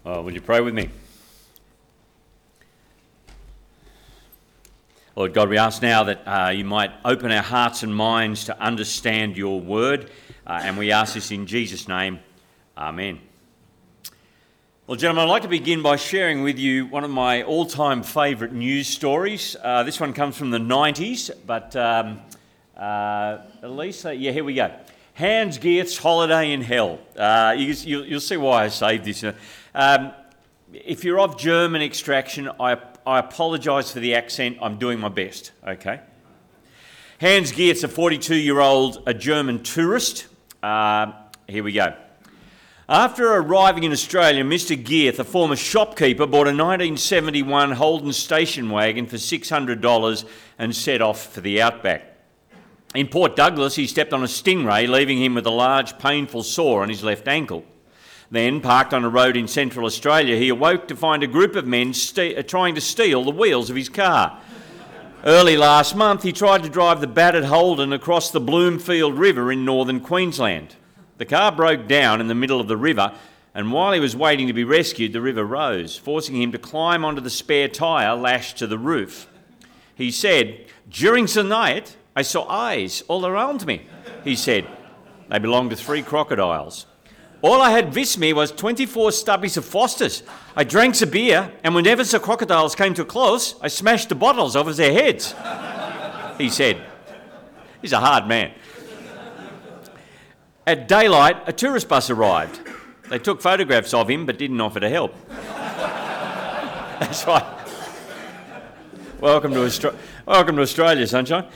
Would you pray with me? Lord God, we ask now that you might open our hearts and minds to understand your word, and we ask this in Jesus' name. Amen. Well, gentlemen, I'd like to begin by sharing with you one of my all-time favourite news stories. This one comes from the 90s, but Elisa, here we go. Hans Geerth's Holiday in Hell. You'll see why I saved this. If you're of German extraction, I apologise for the accent. I'm doing my best, okay? Hans Geerth's a 42-year-old German tourist. Here we go. After arriving in Australia, Mr. Geerth, a former shopkeeper, bought a 1971 Holden station wagon for $600 and set off for the outback. In Port Douglas, he stepped on a stingray, leaving him with a large, painful sore on his left ankle. Then, parked on a road in Central Australia, he awoke to find a group of men trying to steal the wheels of his car. Early last month, he tried to drive the battered Holden across the Bloomfield River in northern Queensland. The car broke down in the middle of the river, and while he was waiting to be rescued, the river rose, forcing him to climb onto the spare tyre lashed to the roof. He said, "During the night, I saw eyes all around me," he said. They belonged to 3 crocodiles. "All I had with me was 24 stubbies of Foster's. I drank the beer, and whenever the crocodiles came too close, I smashed the bottles over their heads," he said. He's a hard man. At daylight, a tourist bus arrived. They took photographs of him, but didn't offer to help. That's right. Welcome to Australia, sunshine.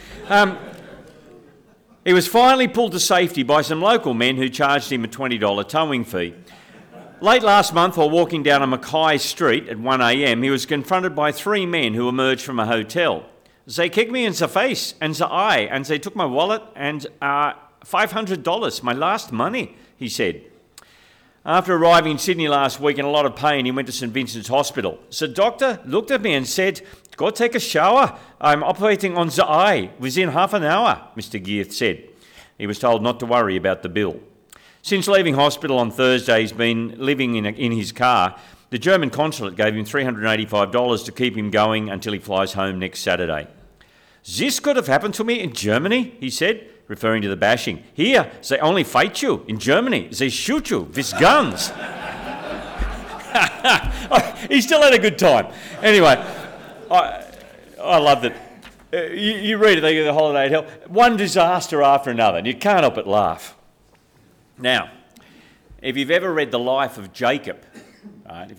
He was finally pulled to safety by some local men who charged him a $20 towing fee. Late last month, while walking down a Mackay Street at 1 a.m, he was confronted by 3 men who emerged from a hotel. They kicked me in the face and the eye, and they took my wallet and $500, my last money, he said. After arriving in Sydney last week in a lot of pain, he went to St Vincent's Hospital. The doctor looked at me and said, "Go take a shower. I'm operating on the eye within half an hour," Mr. Geerth said. He was told not to worry about the bill. Since leaving hospital on Thursday, he's been living in his car. The German consulate gave him $385 to keep him going until he flies home next Saturday. "This could have happened to me in Germany," he said, referring to the bashing. "Here, they only fight you. In Germany, they shoot you with guns." He still had a good time. Anyway, I loved it. You read it, they get the Holiday in Hell. One disaster after another, and you can't help but laugh. Now, if you've ever read the life of Jacob, right,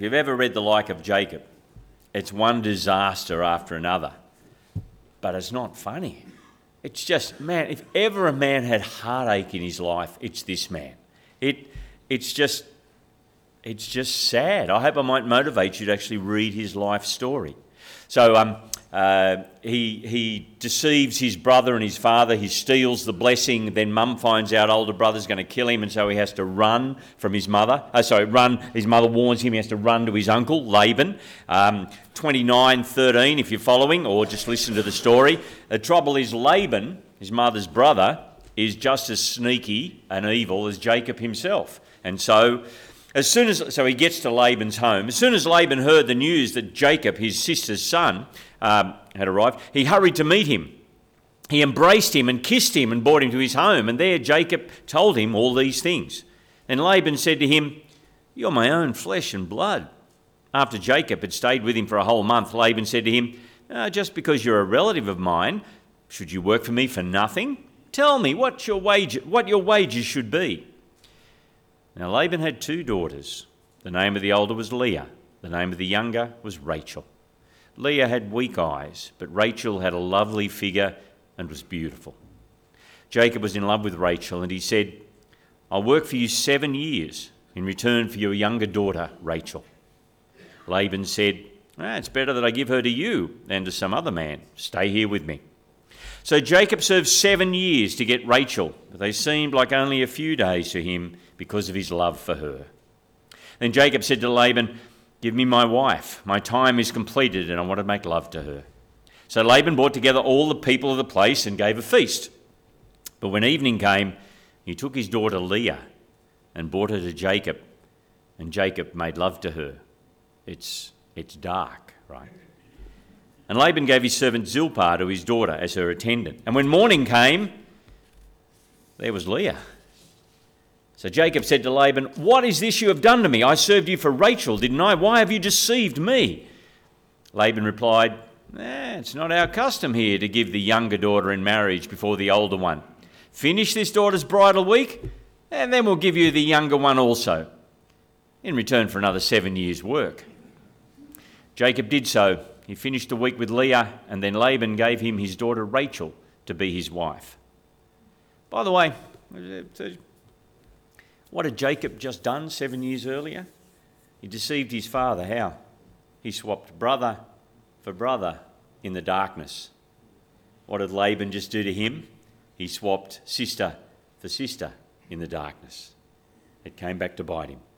it's one disaster after another. But it's not funny. It's just, man, if ever a man had heartache in his life, it's this man. It's just sad. I hope I might motivate you to actually read his life story. So he deceives his brother and his father. He steals the blessing. Then mum finds out older brother's going to kill him, and so he has to run from his mother. His mother warns him he has to run to his uncle, Laban. 29:13, if you're following, or just listen to the story. The trouble is Laban, his mother's brother, is just as sneaky and evil as Jacob himself. And so he gets to Laban's home. As soon as Laban heard the news that Jacob, his sister's son, had arrived, he hurried to meet him. He embraced him and kissed him and brought him to his home. And there Jacob told him all these things. Then Laban said to him, "You're my own flesh and blood." After Jacob had stayed with him for a whole month, Laban said to him, "Just because you're a relative of mine, should you work for me for nothing? Tell me what your wages should be." Now Laban had 2 daughters. The name of the older was Leah. The name of the younger was Rachel. Leah had weak eyes, but Rachel had a lovely figure and was beautiful. Jacob was in love with Rachel, and he said, "I'll work for you 7 years in return for your younger daughter, Rachel." Laban said, "It's better that I give her to you than to some other man. Stay here with me." So Jacob served 7 years to get Rachel, but they seemed like only a few days to him because of his love for her. Then Jacob said to Laban, "Give me my wife. My time is completed and I want to make love to her." So Laban brought together all the people of the place and gave a feast. But when evening came, he took his daughter Leah and brought her to Jacob, and Jacob made love to her. It's dark, right? And Laban gave his servant Zilpah to his daughter as her attendant. And when morning came, there was Leah. So Jacob said to Laban, "What is this you have done to me? I served you for Rachel, didn't I? Why have you deceived me?" Laban replied, "It's not our custom here to give the younger daughter in marriage before the older one. Finish this daughter's bridal week, and then we'll give you the younger one also, in return for another 7 years' work." Jacob did so. He finished the week with Leah, and then Laban gave him his daughter Rachel to be his wife. By the way, what had Jacob just done 7 years earlier? He deceived his father. How? He swapped brother for brother in the darkness. What did Laban just do to him? He swapped sister for sister in the darkness. It came back to bite him.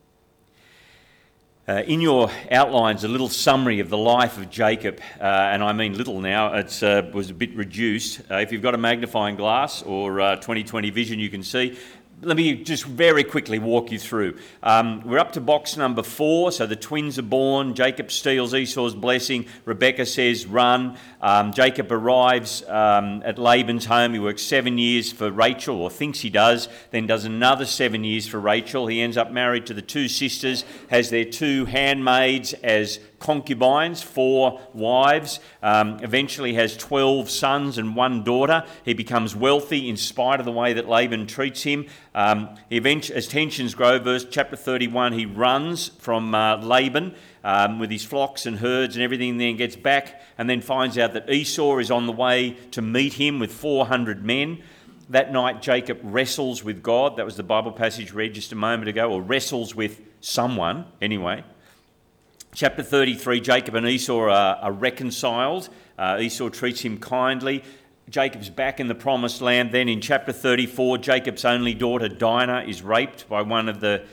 In your outlines, a little summary of the life of Jacob, and I mean little now, it was a bit reduced. If you've got a magnifying glass or 20/20 vision, you can see. Let me just very quickly walk you through. We're up to box number 4, so the twins are born. Jacob steals Esau's blessing. Rebekah says, "Run." Jacob arrives at Laban's home. He works 7 years for Rachel, or thinks he does, then does another 7 years for Rachel. He ends up married to the 2 sisters, has their 2 handmaids as concubines, 4 wives, eventually has 12 sons and 1 daughter. He becomes wealthy in spite of the way that Laban treats him. As tensions grow, chapter 31, he runs from Laban with his flocks and herds and everything, then gets back and then finds out that Esau is on the way to meet him with 400 men. That night, Jacob wrestles with God. That was the Bible passage read just a moment ago, or wrestles with someone, anyway. Chapter 33, Jacob and Esau are reconciled. Esau treats him kindly. Jacob's back in the promised land. Then in chapter 34, Jacob's only daughter Dinah is raped by one of the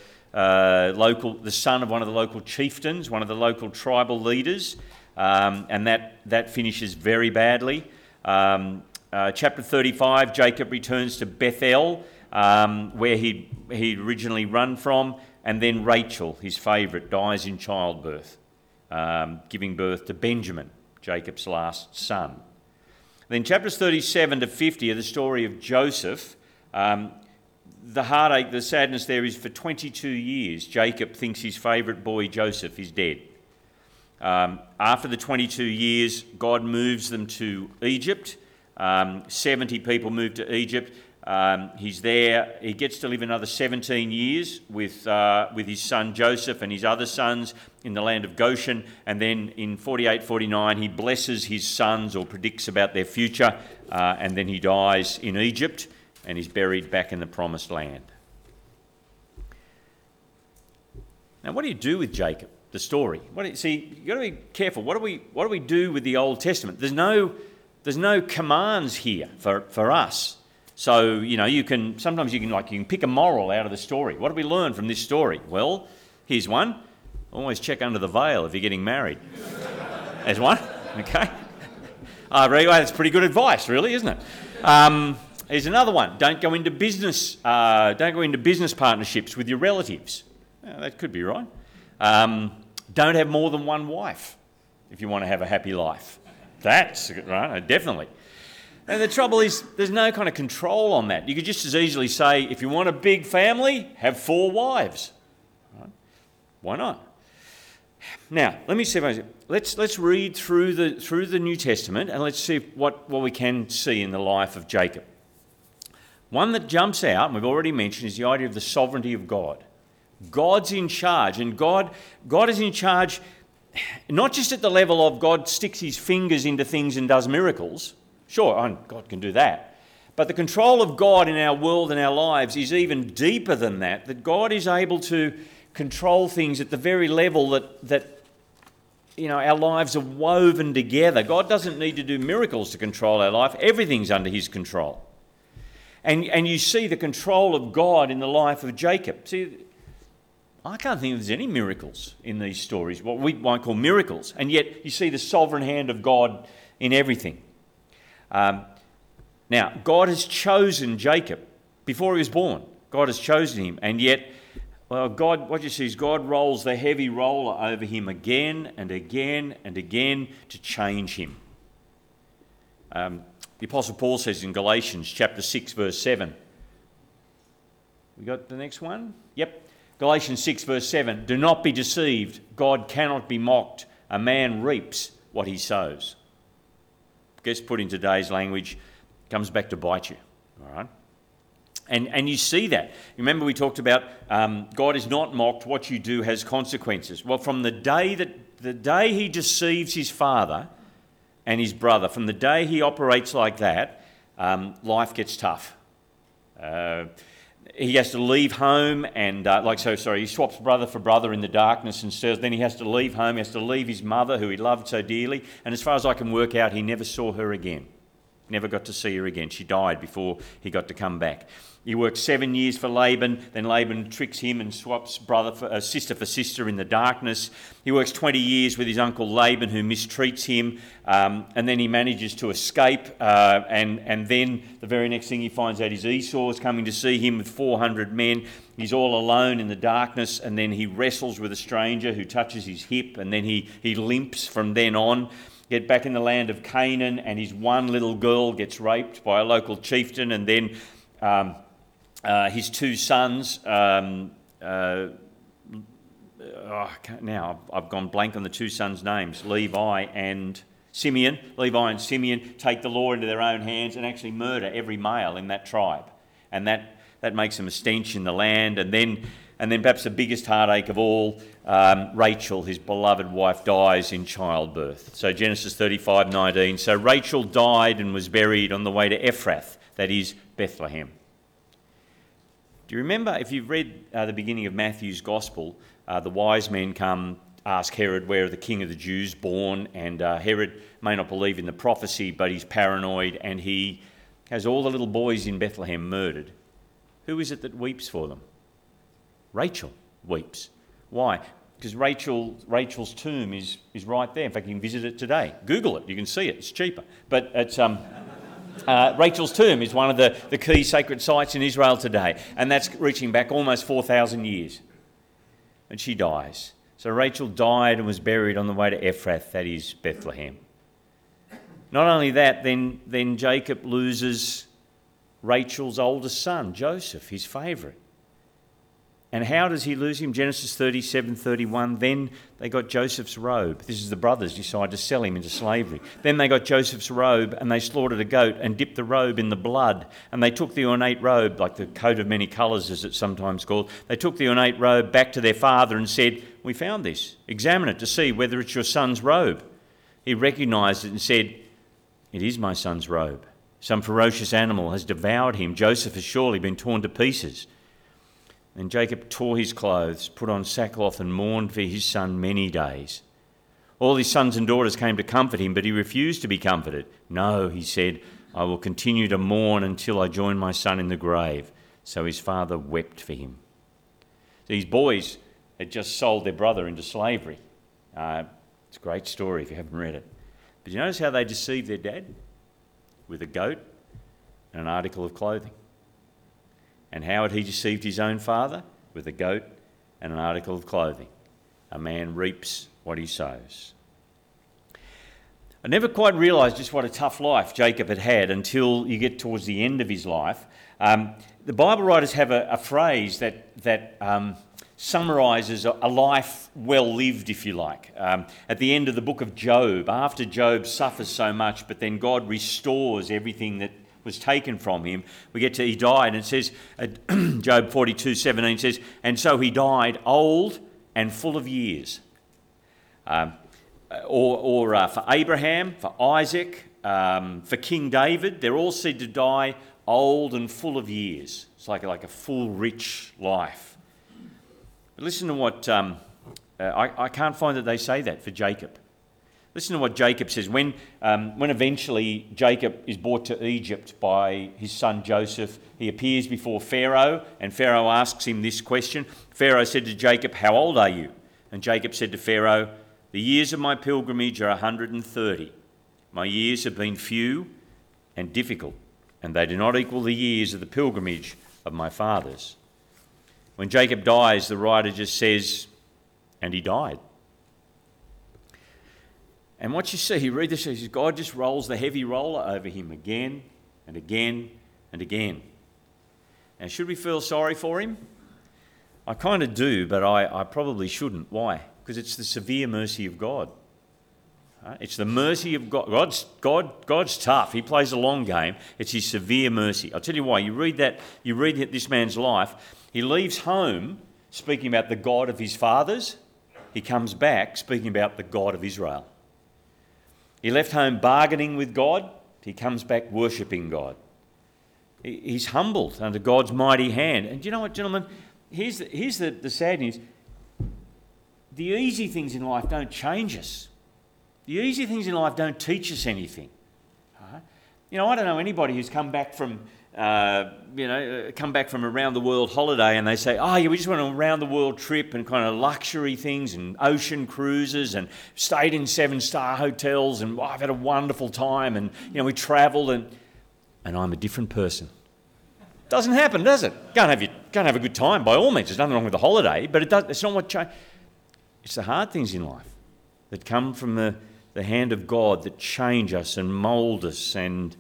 son of one of the local chieftains, one of the local tribal leaders, and that finishes very badly. Chapter 35, Jacob returns to Bethel, where he'd originally run from. And then Rachel, his favourite, dies in childbirth, giving birth to Benjamin, Jacob's last son. Then chapters 37 to 50 are the story of Joseph. The heartache, the sadness there is for 22 years, Jacob thinks his favourite boy, Joseph, is dead. After the 22 years, God moves them to Egypt. 70 people move to Egypt. He's there. He gets to live another 17 years with his son Joseph and his other sons in the land of Goshen. And then in 48-49, he blesses his sons or predicts about their future. And then he dies in Egypt and is buried back in the promised land. Now, what do you do with Jacob, the story? You've got to be careful. What do we do with the Old Testament? There's no commands here for us. So, you can pick a moral out of the story. What do we learn from this story? Well, here's one. Always check under the veil if you're getting married. There's one. Okay. That's pretty good advice, really, isn't it? Here's another one. Don't go into business partnerships with your relatives. That could be right. Don't have more than one wife if you want to have a happy life. That's right, definitely. And the trouble is, there's no kind of control on that. You could just as easily say, if you want a big family, have 4 wives. Right? Why not? Now, let me see. Let's read through the New Testament and let's see what we can see in the life of Jacob. One that jumps out, and we've already mentioned, is the idea of the sovereignty of God. God's in charge, and God is in charge not just at the level of God sticks his fingers into things and does miracles. Sure, God can do that. But the control of God in our world and our lives is even deeper than that God is able to control things at the very level that our lives are woven together. God doesn't need to do miracles to control our life. Everything's under his control. And you see the control of God in the life of Jacob. See, I can't think there's any miracles in these stories, what we might call miracles. And yet you see the sovereign hand of God in everything. Now, God has chosen Jacob before he was born. God has chosen him, and yet Well, God, what you see is God rolls the heavy roller over him again and again and again to change him. The Apostle Paul says in Galatians chapter 6, verse 7. We got the next one? Yep. Galatians 6, verse 7. Do not be deceived. God cannot be mocked. A man reaps what he sows. I guess put in today's language, comes back to bite you. All right? And you see that. Remember we talked about God is not mocked. What you do has consequences. Well, from the day he deceives his father and his brother, from the day he operates like that, life gets tough. He has to leave home and, he swaps brother for brother in the darkness and stirs. Then he has to leave home, he has to leave his mother who he loved so dearly. And as far as I can work out, he never saw her again. Never got to see her again. She died before he got to come back. He worked 7 years for Laban. Then Laban tricks him and swaps sister for sister in the darkness. He works 20 years with his uncle Laban, who mistreats him. And then he manages to escape. And then the very next thing he finds out is Esau is coming to see him with 400 men. He's all alone in the darkness. And then he wrestles with a stranger who touches his hip. And then he limps from then on. Get back in the land of Canaan, and his one little girl gets raped by a local chieftain, and then his two sons. Now I've gone blank on the two sons' names, Levi and Simeon. Levi and Simeon take the law into their own hands and actually murder every male in that tribe, and that makes them a stench in the land. And then perhaps the biggest heartache of all, Rachel, his beloved wife, dies in childbirth. So Genesis 35:19. So Rachel died and was buried on the way to Ephrath, that is Bethlehem. Do you remember, if you've read the beginning of Matthew's Gospel, the wise men come, ask Herod where the king of the Jews born, and Herod may not believe in the prophecy, but he's paranoid, and he has all the little boys in Bethlehem murdered. Who is it that weeps for them? Rachel weeps. Why? Because Rachel's tomb is right there. In fact, you can visit it today. Google it. You can see it. It's cheaper. But it's Rachel's tomb is one of the key sacred sites in Israel today. And that's reaching back almost 4,000 years. And she dies. So Rachel died and was buried on the way to Ephrath, that is Bethlehem. Not only that, then Jacob loses Rachel's oldest son, Joseph, his favourite. And how does he lose him? Genesis 37:31. Then they got Joseph's robe. This is the brothers decide to sell him into slavery. Then they got Joseph's robe and they slaughtered a goat and dipped the robe in the blood. And they took the ornate robe, like the coat of many colours as it's sometimes called. They took the ornate robe back to their father and said, "We found this. Examine it to see whether it's your son's robe." He recognised it and said, "It is my son's robe. Some ferocious animal has devoured him. Joseph has surely been torn to pieces." And Jacob tore his clothes, put on sackcloth and mourned for his son many days. All his sons and daughters came to comfort him, but he refused to be comforted. "No," he said, "I will continue to mourn until I join my son in the grave." So his father wept for him. These boys had just sold their brother into slavery. It's a great story if you haven't read it. But you notice how they deceived their dad? With a goat and an article of clothing. And how had he deceived his own father? With a goat and an article of clothing. A man reaps what he sows. I never quite realised just what a tough life Jacob had had until you get towards the end of his life. The Bible writers have a phrase that summarises a life well lived, if you like. At the end of the book of Job, after Job suffers so much, but then God restores everything that was taken from him, we get to he died, and it says, Job 42:17 says, "And so he died old and full of years." For Abraham, for Isaac, for King David, they're all said to die old and full of years. It's like a full, rich life. But listen to what, I can't find that they say that for Jacob. Listen to what Jacob says. When eventually Jacob is brought to Egypt by his son Joseph, he appears before Pharaoh, and Pharaoh asks him this question. Pharaoh said to Jacob, "How old are you?" And Jacob said to Pharaoh, "The years of my pilgrimage are 130. My years have been few and difficult, and they do not equal the years of the pilgrimage of my fathers." When Jacob dies, the writer just says, and he died. And what you see, you read this, God just rolls the heavy roller over him again and again and again. And should we feel sorry for him? I kind of do, but I probably shouldn't. Why? Because it's the severe mercy of God. It's the mercy of God. God's tough. He plays a long game. It's his severe mercy. I'll tell you why. You read this man's life. He leaves home speaking about the God of his fathers. He comes back speaking about the God of Israel. He left home bargaining with God. He comes back worshipping God. He's humbled under God's mighty hand. And do you know what, gentlemen? Here's the sad news. The easy things in life don't change us. The easy things in life don't teach us anything. I don't know anybody who's come back from around the world holiday and they say, oh yeah, we just went on a round the world trip and kind of luxury things and ocean cruises and stayed in 7-star hotels and I've had a wonderful time and we travelled and I'm a different person. Doesn't happen, does it? Go and have a good time by all means. There's nothing wrong with the holiday, but it's not what changes. It's the hard things in life that come from the hand of God that change us and mould us. And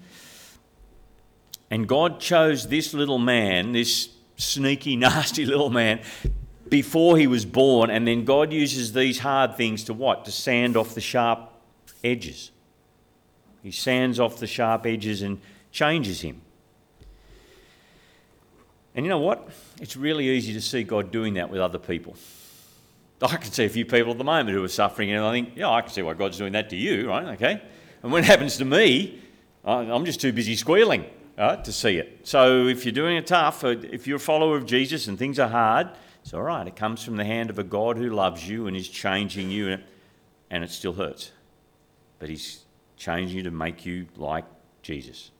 God chose this little man, this sneaky, nasty little man, before he was born, and then God uses these hard things to what? To sand off the sharp edges. He sands off the sharp edges and changes him. And you know what? It's really easy to see God doing that with other people. I can see a few people at the moment who are suffering and I think, yeah, I can see why God's doing that to you, right? Okay. And when it happens to me, I'm just too busy squealing to see it. So if you're doing it tough, if you're a follower of Jesus and things are hard, it's all right. It comes from the hand of a God who loves you and is changing you, and it still hurts. But he's changing you to make you like Jesus.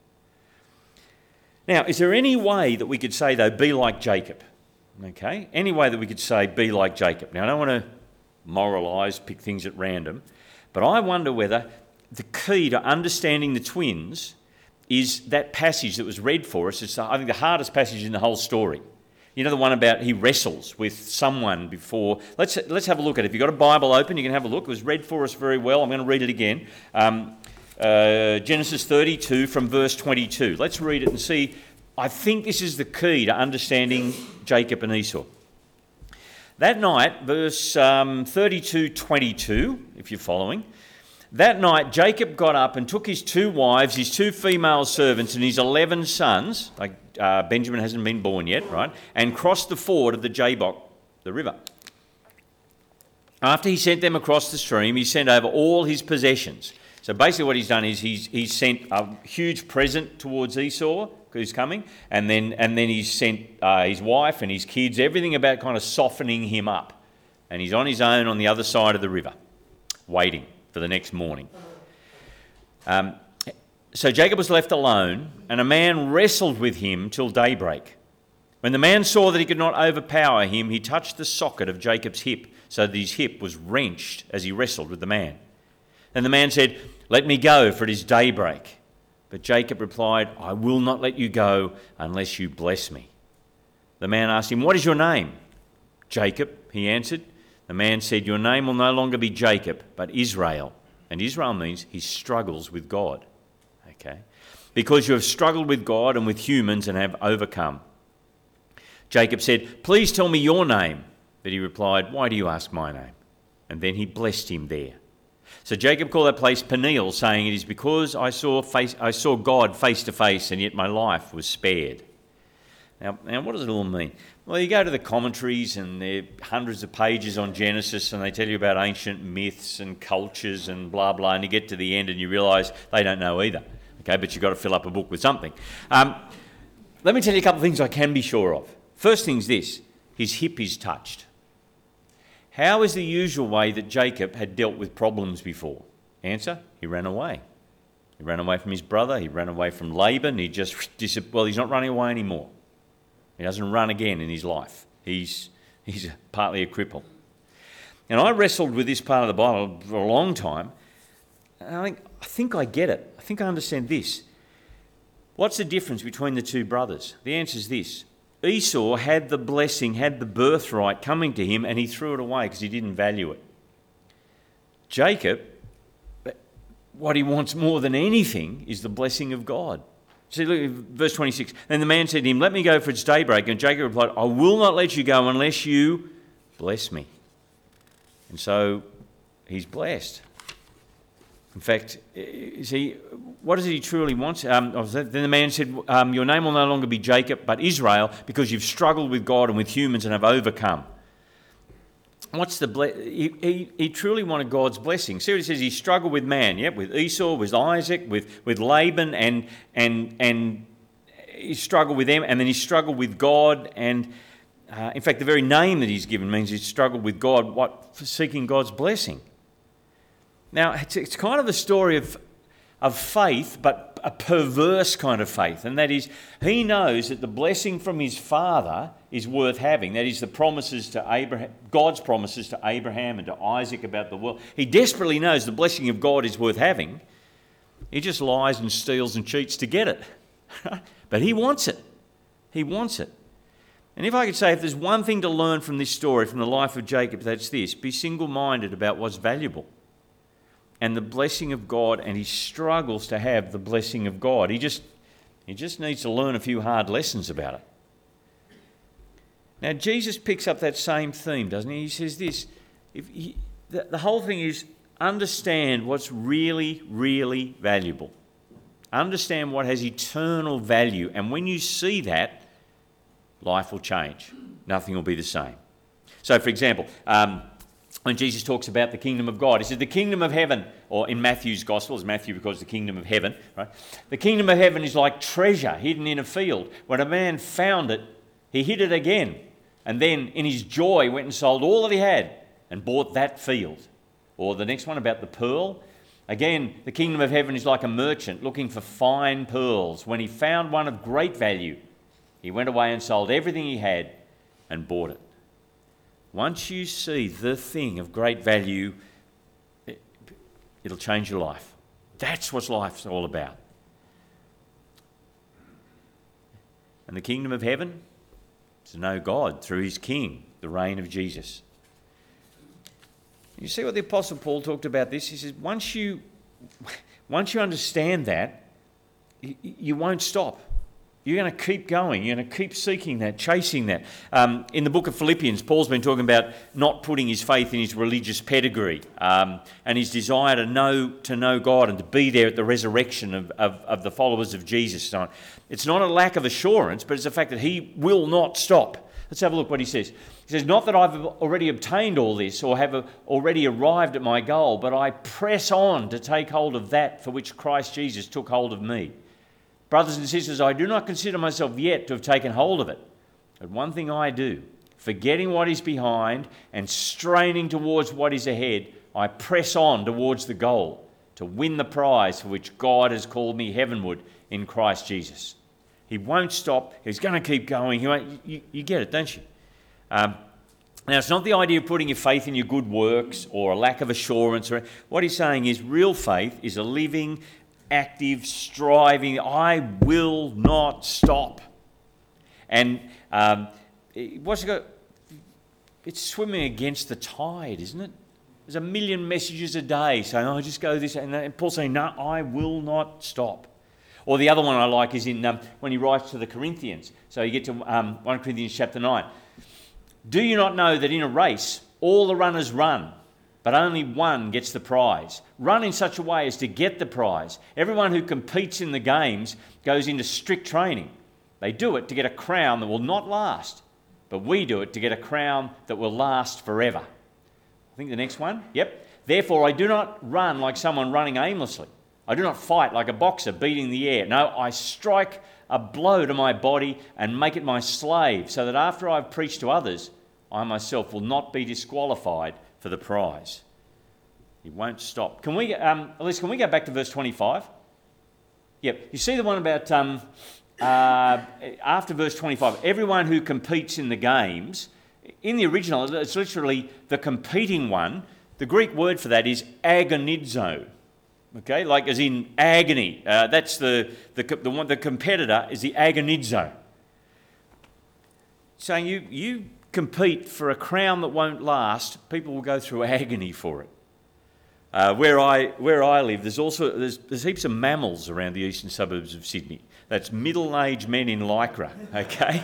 Now, is there any way that we could say, though, be like Jacob? Okay, any way that we could say, be like Jacob. Now, I don't want to moralise, pick things at random, but I wonder whether the key to understanding the twins is that passage that was read for us. It's, I think, the hardest passage in the whole story. You know, the one about he wrestles with someone before. Let's have a look at it. If you've got a Bible open, you can have a look. It was read for us very well. I'm going to read it again. Genesis 32 from verse 22. Let's read it and see. I think this is the key to understanding Jacob and Esau. That night, verse 32:22, if you're following. That night, Jacob got up and took his 2 wives, his 2 female servants, and his 11 sons, Benjamin hasn't been born yet, right, and crossed the ford of the Jabbok, the river. After he sent them across the stream, he sent over all his possessions. So basically what he's done is he's sent a huge present towards Esau, who's coming, and then he's sent his wife and his kids, everything about kind of softening him up. And he's on his own on the other side of the river, waiting for the next morning. So Jacob was left alone, and a man wrestled with him till daybreak. When the man saw that he could not overpower him, he touched the socket of Jacob's hip, so that his hip was wrenched as he wrestled with the man. And the man said, "Let me go, for it is daybreak." But Jacob replied, "I will not let you go unless you bless me." The man asked him, "What is your name?" "Jacob," he answered. The man said, "Your name will no longer be Jacob, but Israel." And Israel means he struggles with God. Okay? Because you have struggled with God and with humans and have overcome. Jacob said, "Please tell me your name." But he replied, "Why do you ask my name?" And then he blessed him there. So Jacob called that place Peniel, saying, "It is because I saw God face to face, and yet my life was spared." Now, what does it all mean? Well, you go to the commentaries, and there are hundreds of pages on Genesis, and they tell you about ancient myths and cultures and blah, blah, and you get to the end and you realise they don't know either. Okay, but you've got to fill up a book with something. Let me tell you a couple of things I can be sure of. First thing's this: his hip is touched. How is the usual way that Jacob had dealt with problems before? Answer: he ran away. He ran away from his brother. He ran away from Laban. He's not running away anymore. He doesn't run again in his life. He's partly a cripple. And I wrestled with this part of the Bible for a long time, and I think I get it. I think I understand this. What's the difference between the 2 brothers? The answer is this: Esau had the blessing, had the birthright coming to him, and he threw it away because he didn't value it. Jacob, what he wants more than anything is the blessing of God. See, look at verse 26. Then the man said to him, "Let me go, for it's daybreak." And Jacob replied, "I will not let you go unless you bless me." And so he's blessed. In fact, see, what does he truly want? Then the man said, "Your name will no longer be Jacob, but Israel, because you've struggled with God and with humans and have overcome." What's the he truly wanted God's blessing. See what he says? He struggled with man, with Esau, with Isaac, with Laban, and he struggled with them, and then he struggled with God. And in fact, the very name that he's given means he struggled with God, for seeking God's blessing. Now, it's kind of a story of faith, but a perverse kind of faith, and that is, he knows that the blessing from his father is worth having. That is, the promises to Abraham, God's promises to Abraham and to Isaac about the world. He desperately knows the blessing of God is worth having. He just lies and steals and cheats to get it. But he wants it. He wants it. And if I could say, if there's one thing to learn from this story, from the life of Jacob, that's this: be single-minded about what's valuable. And the blessing of God, and he struggles to have the blessing of God. He just needs to learn a few hard lessons about it. Now, Jesus picks up that same theme, doesn't he? He says this: the whole thing is, understand what's really, really valuable. Understand what has eternal value. And when you see that, life will change. Nothing will be the same. So, for example, when Jesus talks about the kingdom of God, he says the kingdom of heaven, or in Matthew's gospel, as Matthew records the kingdom of heaven, right? The kingdom of heaven is like treasure hidden in a field. When a man found it, he hid it again, and then in his joy went and sold all that he had and bought that field. Or the next one about the pearl. Again, the kingdom of heaven is like a merchant looking for fine pearls. When he found one of great value, he went away and sold everything he had and bought it. Once you see the thing of great value, it'll change your life. That's what life's all about. And the kingdom of heaven is to know God through his King, the reign of Jesus. You see what the Apostle Paul talked about this? He says, once you understand that, you won't stop. You're going to keep going. You're going to keep seeking that, chasing that. In the book of Philippians, Paul's been talking about not putting his faith in his religious pedigree and his desire to know God and to be there at the resurrection of the followers of Jesus. It's not a lack of assurance, but it's the fact that he will not stop. Let's have a look what he says. He says, "Not that I've already obtained all this or have already arrived at my goal, but I press on to take hold of that for which Christ Jesus took hold of me. Brothers and sisters, I do not consider myself yet to have taken hold of it. But one thing I do, forgetting what is behind and straining towards what is ahead, I press on towards the goal, to win the prize for which God has called me heavenward in Christ Jesus." He won't stop. He's going to keep going. You get it, don't you? Now, it's not the idea of putting your faith in your good works or a lack of assurance. What he's saying is real faith is a living, active, striving, I will not stop. And what's it got? It's swimming against the tide, isn't it? There's a million messages a day saying, "Oh, just go this," and Paul's saying, "No, I will not stop." Or the other one I like is in when he writes to the Corinthians. So you get to 1 Corinthians chapter 9. "Do you not know that in a race all the runners run, but only one gets the prize? Run in such a way as to get the prize. Everyone who competes in the games goes into strict training. They do it to get a crown that will not last, but we do it to get a crown that will last forever." I think the next one. Yep. "Therefore I do not run like someone running aimlessly. I do not fight like a boxer beating the air. No, I strike a blow to my body and make it my slave, so that after I've preached to others, I myself will not be disqualified for the prize." He won't stop. Can we go back to verse 25? Yep. You see the one about after verse 25, everyone who competes in the games. In the original, it's literally the competing one. The Greek word for that is agonizo. Okay, like as in agony. That's the competitor is the agonizo. saying you compete for a crown that won't last, people will go through agony for it. Where I live, there's heaps of mammals around the eastern suburbs of Sydney. That's middle-aged men in lycra, okay?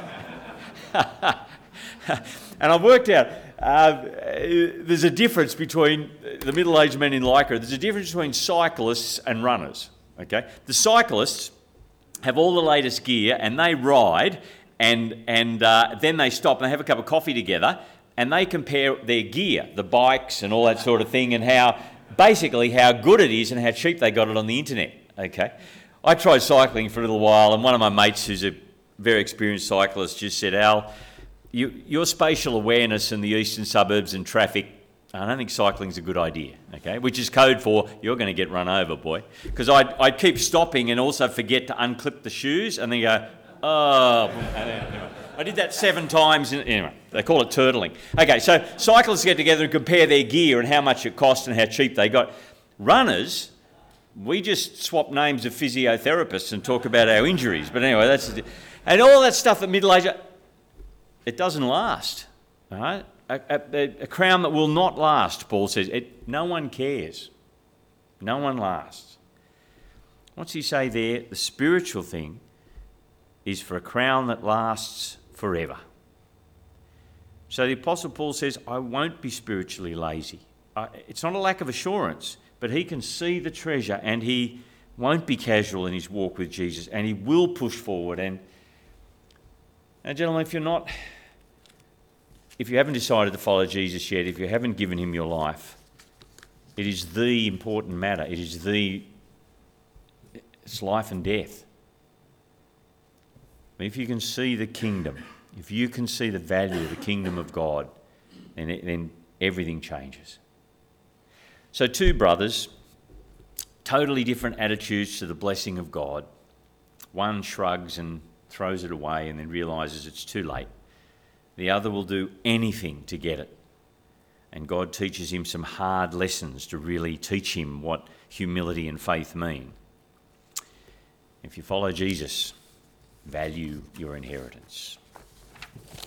And I've worked out there's a difference between the middle-aged men in lycra. There's a difference between cyclists and runners, okay? The cyclists have all the latest gear and they ride and then they stop and they have a cup of coffee together and they compare their gear, the bikes and all that sort of thing, and how good it is and how cheap they got it on the internet, okay? I tried cycling for a little while, and one of my mates who's a very experienced cyclist just said, Al, your spatial awareness in the eastern suburbs and traffic, I don't think cycling's a good idea, okay? Which is code for, you're going to get run over, boy. Because I'd keep stopping and also forget to unclip the shoes and then go, oh. And then, anyway, I did that 7 times. Anyway, they call it turtling. Okay, so cyclists get together and compare their gear and how much it cost and how cheap they got. Runners, we just swap names of physiotherapists and talk about our injuries. But anyway, and all that stuff at middle age, it doesn't last. All right? A crown that will not last, Paul says. No one cares. No one lasts. What's he say there? The spiritual thing is for a crown that lasts forever. So the Apostle Paul says, I won't be spiritually lazy. It's not a lack of assurance, but he can see the treasure and he won't be casual in his walk with Jesus and he will push forward. And gentlemen, if you haven't decided to follow Jesus yet, if you haven't given him your life, it is the important matter. It's life and death. But if you can see the kingdom, if you can see the value of the kingdom of God, then everything changes. So 2 brothers, totally different attitudes to the blessing of God. One shrugs and throws it away and then realises it's too late. The other will do anything to get it. And God teaches him some hard lessons to really teach him what humility and faith mean. If you follow Jesus, value your inheritance.